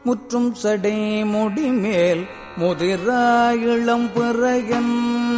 முற்றும் சடை முடிமேல் முதிராயிளம் பிறையன்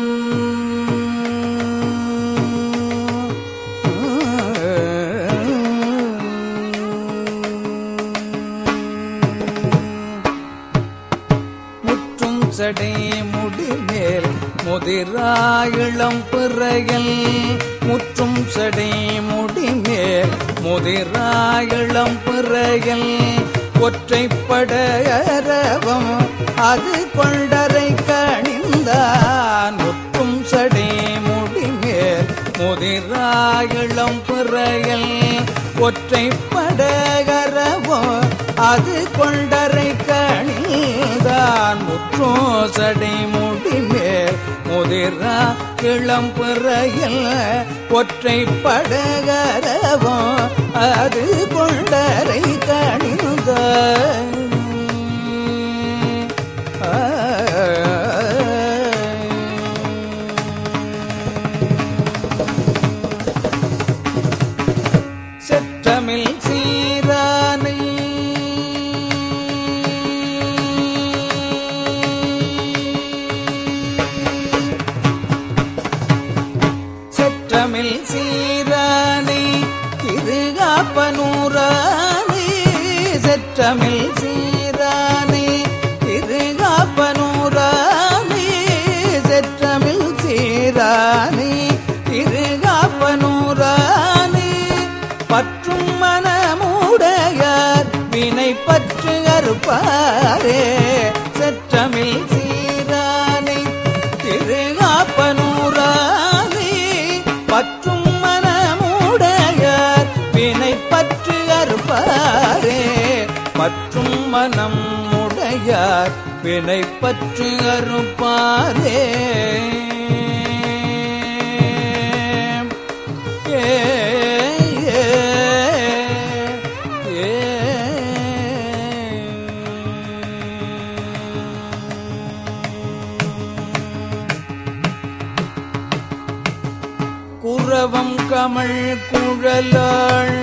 முற்றும் சடை முடிமேல் முதிராயிளம் பிறையல் முற்றும் சடை முடிமேல் முதிராயிளம் பிறையல் ஒற்றைப்பட அரவம் அது கொண்டரை கணிந்தான் முற்றும் சடை முடிமேல் முதிராயிளம் பிறையல் ஒற்றைப்பட அரவம் அது கொண்டரை கணிந்தான் முற்றும் சடை முடிமேல் முதிரா இளம் பிறையல் ஒற்றைப்பட அரவம் அது கொண்டரை கணிந்தான் செற்றமில் சீரானை செற்றமில் சீரானை திருகாப்பனூரானை செற்றமில் சீரானை திருகாப்பனூரானை செற்றமில் சீரானை திருகாப்பனூரானை பற்றும் மனமுடையார் வினை பற்று அறுப்பாரே செற்றமில் சீரானை திருகாப்பனூரானை பற்றும் மனமுடையார் வினை பற்று அறுப்பாரே பற்றும் மனம் உடையார் வினை பற்று அறுப்பாரே குரவம் கமழ் குழலாள்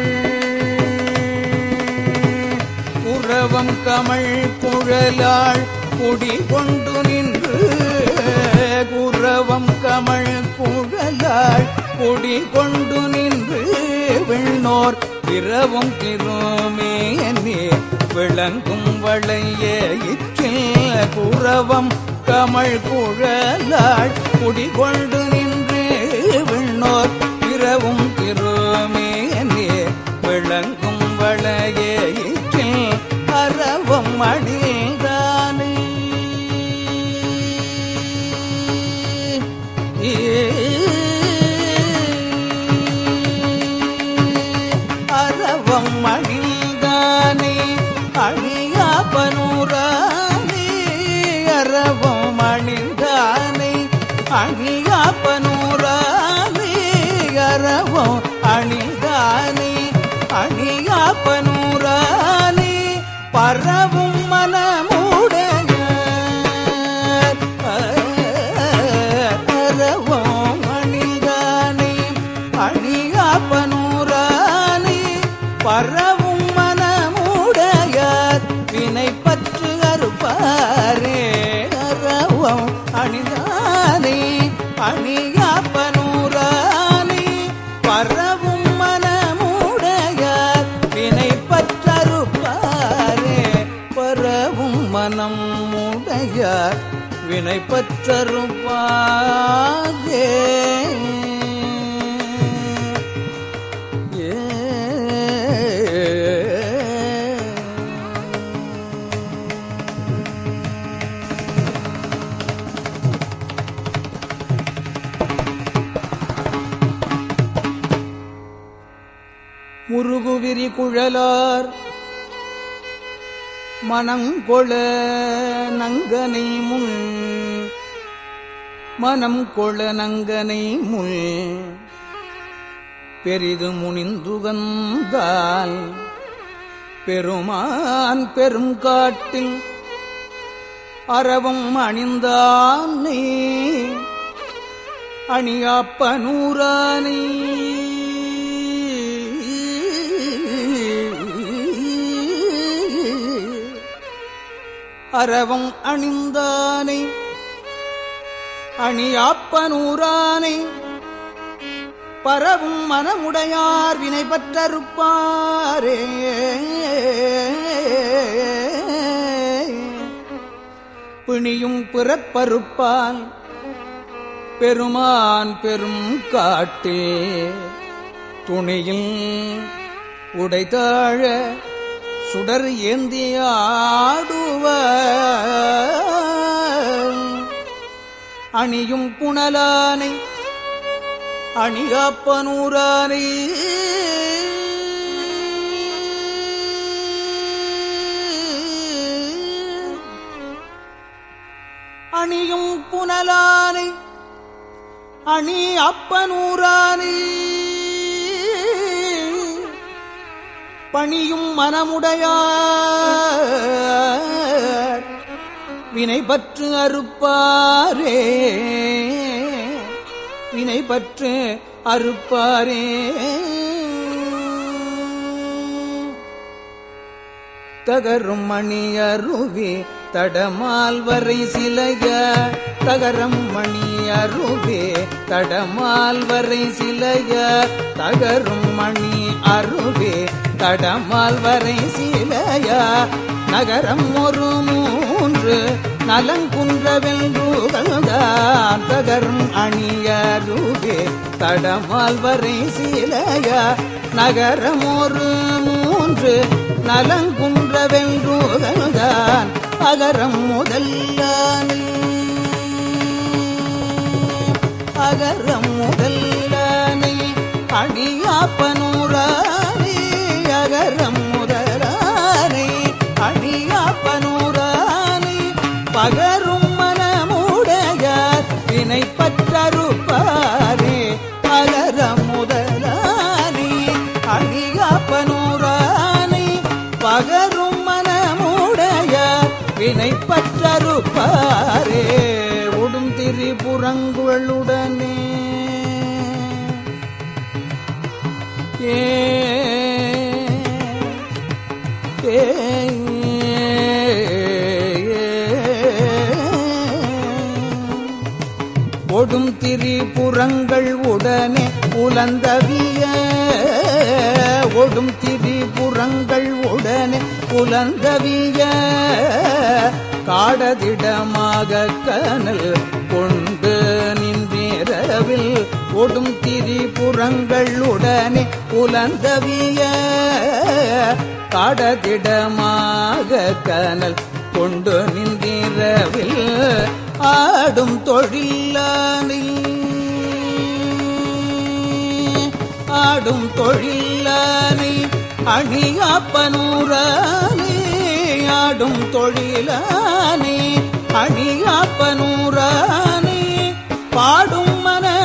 குரவம் கமழ் குழலாள் குடி கொண்டு நின்று குரவம் கமழ் குழலாள் குடி கொண்டு நின்று விண்ணோர் பிறவும் திருமேனே விளங்கும் வளைய இற்றில் குரவம் கமழ் குழலாள் குடி கொண்டு நின்று விண்ணோர் பிறவும் திருமேனே விளங்கும் வளைய இற்றில் அரவம் அடிதானே அரவம் அணிந்தானே அணியாப்பனூரானே அரவம் அணிந்தானே அணியாப்பனூரானே அரவம் அணிந்தானே அணியாப்பனூரானே பரவும் மனமுடையார் அரவம் அணிந்தானே அணியாப்பனூரானே பரவும் மனமுடையார் வினை பற்று அறுப்பாரே அரவம் அணிந்தானே அணியாப்பனூரானே பரவும் மனமுடையார் வினை பற்றறுப்பாரே பரவும் மனம் உடையார் வினை பற்றறுப்பாரே முருகுவிரி குழலார் மனங்கொள நங்கனை முன் மனம் கொள நங்கனை முள் பெரிது முனிந்துகந்தால் பெருமான் பெரும் காட்டில் அரவம் அணிந்தானே அணியாப்பனூரானை அரவம் அணிந்தானை அணியாப்பனூரானை பரவும் மனமுடையார் வினை பற்றறுப்பாரே. பிணியும் பிறப்பறுப்பால் பெருமான் பெரும் காட்டில் துணியில் உடைத்தாழ சுடர் ஏந்தியாடுவ அணியும் புனலானை அணியாப்பனூரானை அணியும் புனலானை அணி அப்பனூரானை பணியும் மனமுடையார் வினை பற்று அறுப்பாரே. வினை பற்று அறுப்பாரே. தகரும் மணியருவி தடமால் வரை சிலைய தகரம் மணியருவே தடமால் வரை சிலைய தகரும் மணி அருவே தடமால் வரை சிலைய நகரம் ஒரு மூன்று நலங்குன்றவென்றுகழ்ந்தான் தகரும் அணியருவே தடமால் வரை சிலைய நகரம் ஒரு மூன்று நலங்குன்றவென்றுகழ்ந்தான் அகரம் முதல்லானே அகரம் முதல்லானே அணியாப்பனூரானே அகரம் முதலானே அணியாப்பனூரானே பகரும் மனமுடையார் வினை பற்றறுப்பாரே. அகரம் முதலானே அணியாப்பனூரானே பகரும் மனமுடையார் வினை பற்றறுப்பாரே. உடும் திரிபுரங்களுடனே ஒடும் திரிபுரங்கள் உடனே புலந்தவிய ஒடும் திரிபுரங்கள் உடனே புலந்தவிய காடதிடமாக கனல் கொண்டு நின்றவில் ஒடும் திரிபுரங்கள் உடனே புலந்தவிய காடதிடமாக கனல் கொண்டு நின்றவில் ஆடும் தொழிலானை ஆடும் தொழிலானை அணியாப்பனூரானை ஆடும் தொழிலானை அணியாப்பனூரானை பாடும்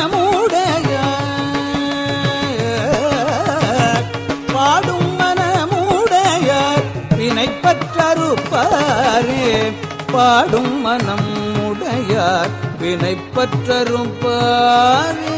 மனமுடையார் பாடும் மனமுடையார் வினை பற்றறுப்பாரே. பாடும் மனம் உடையார் வினை பற்றறுப்பாரே.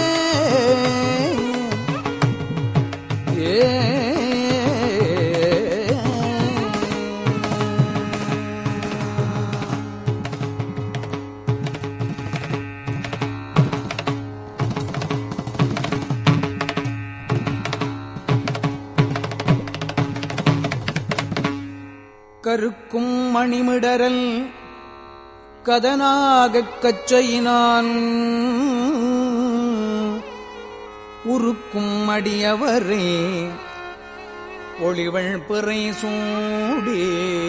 கருக்கும் மணிமிடரல் கதனாகக் கச்சையினான் உருக்கும் அடியவரே ஒளிவள் பிறை சூடி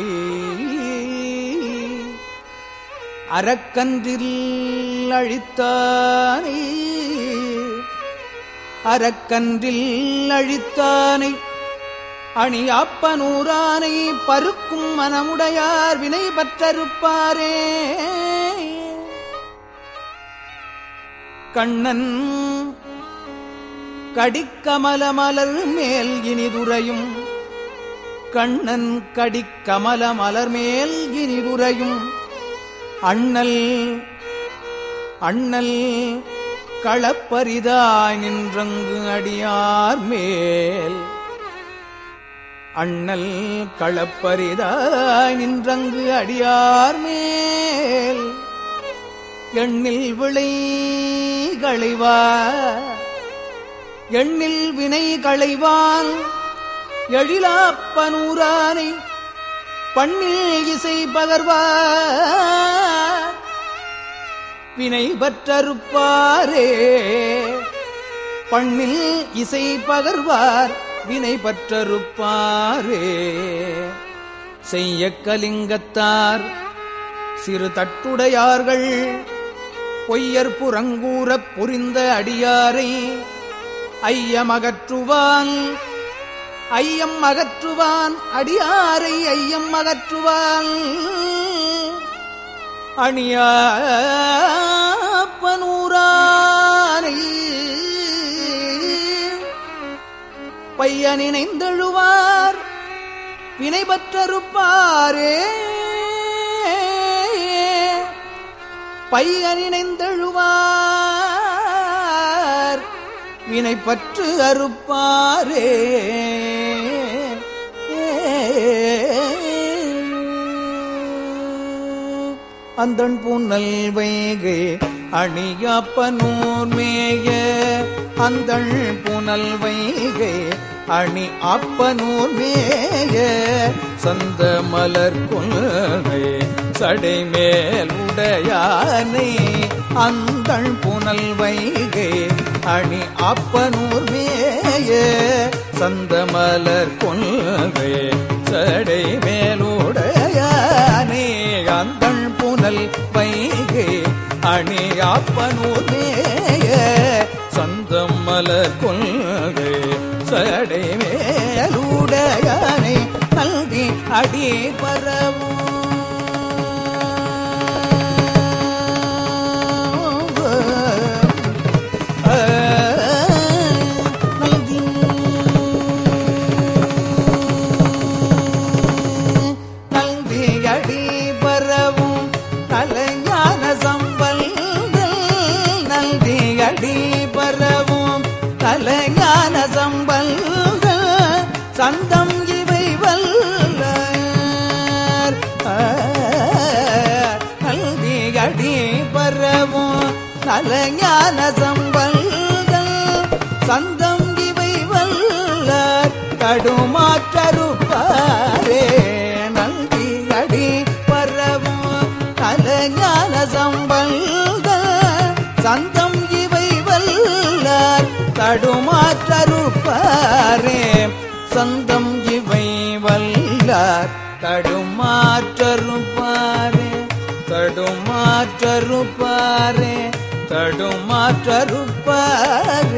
அரக்கன்றில் அழித்தானை அரக்கன்றில் அழித்தானை அணியாப்பனூரானை பருக்கும் மனமுடையார் வினை பற்றறுப்பாரே. கண்ணன் கடிக்கமல மலர் மேல் இனிதுரையும் கண்ணன் கடிக்கமல மலர் மேல் இனிதுரையும் அண்ணல் அண்ணல் களப்பரிதாய் நின்றங்கு அடியார் மேல் அண்ணல் களப்பரிதாய் நின்றங்கு அடியார் மேல் எண்ணில் விளை களைவார் எண்ணில் வினை களைவான் எழிலாப்பனூரானை பண்ணில் இசை பகர்வார் வினை பற்றறுப்பாரே பண்ணில் இசை பகர்வார் வினை பற்றறுப்பாரே செய்ய கலிங்கத்தார் சிறு தட்டுடையார்கள் பொய்யர் புறங்கூறப் புரிந்த அடியாரை ஐயமகற்றுவான் ஐயம் அகற்றுவான் அடியாரை ஐயம் அகற்றுவான் அணியாப்பனூரானை பையனினைந்தெழுவார் வினை பற்றறுப்பாரே பையனினைந்தெழுவார் வினை பற்று அறுப்பாரே அந்தண் புனல் வைகை அணியாப்பனூர் மேய அந்தண் புனல் வைகை அணி அப்பனூர் மேய சந்த மலர் கொள்கை சடைமேல் உடையானை அந்தண் புனல் வைகை அணி அப்பனூர் மேய சந்த மலர் கொள்கை சடைமேலுடையானே அந்தண் புனல் வைகை அணி அப்பனூர் மேய சந்தம் மலர் கொள்கை சடைமேலுடையானை நல்கி அடி பரவும் கலைஞான சம்பல்கள் சந்தம் இவை வல்லார் கல்வி அடி பரவும் கலைஞான சம்பல்கள் சந்தம் இவை வல்லார் கடுமாற்றறுப்பாரே நல்வி அடி பரவும் கலைஞான சம்பல்கள் சந்தம் இவை வல்லார் தடுமாற்றறுப்பாரே சந்தம் இவை வல்லார் தடுமாற்றறுப்பாரே தடுமாற்றறுப்பாரே தடுமாற்றறுப்பாரே